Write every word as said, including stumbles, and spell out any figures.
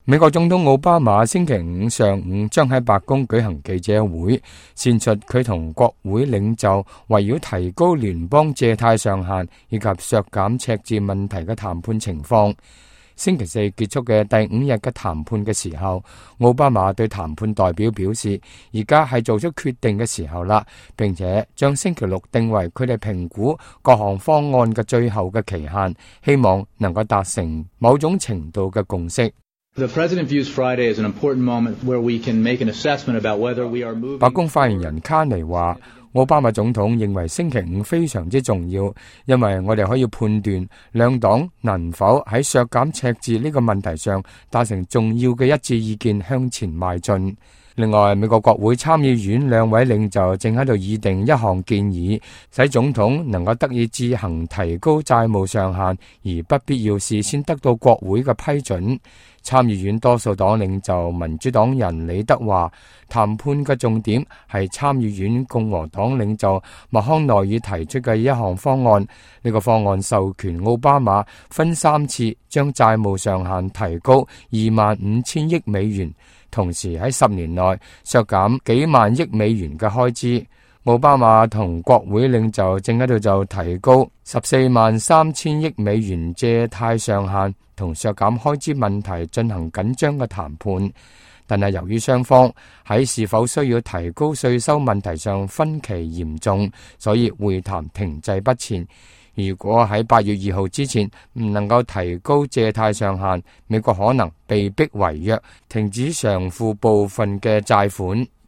美國總統奧巴馬星期五上午將喺白宮舉行記者會，闡述佢同國會領袖圍繞提高聯邦借貸上限以及削減赤字問題嘅談判情況。星期四結束嘅第五日嘅談判嘅時候，奧巴馬對談判代表表示，而家係做出決定嘅時候啦，並且將星期六定為佢哋評估各項方案嘅最後嘅期限，希望能夠達成某種程度嘅共識。 白宮發言人卡尼話，奧巴馬總統認為星期五非常之重要，因為我哋可以判斷兩黨能否喺削減赤字呢個問題上達成重要嘅一致意見向前邁進。另外，美國國會參議院兩位領袖正喺度議定一項建議，使總統能夠得以自行提高債務上限，而不必要事先得到國會嘅批准。參議院多數黨領袖民主黨人李德話，談判嘅重點係參議院共和黨領袖麥康奈爾提出嘅一項方案。呢個方案授權奧巴馬分三次將債務上限提高二萬五千億美元，同時喺十年內削減幾萬億美元嘅開支。奧巴馬同國會領袖正喺度就提高十四萬三千億美元借貸上限同削減開支問題進行緊張嘅談判，但係由於雙方喺是否需要提高稅收問題上分歧嚴重，所以會談停滯不前。如果喺八月二號之前唔能夠提高借貸上限，美國可能被逼違約，停止償付部分嘅債款。